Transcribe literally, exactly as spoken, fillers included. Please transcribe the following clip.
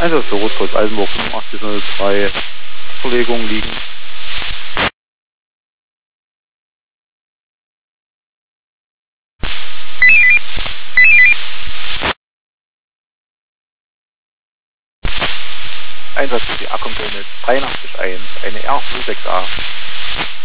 Einsatz für Großkreuz Eisenburg fünfundachtzig null drei, Verlegung liegen. Einsatz für die A-Komponente dreiundachtzig eins, eine R sechs A.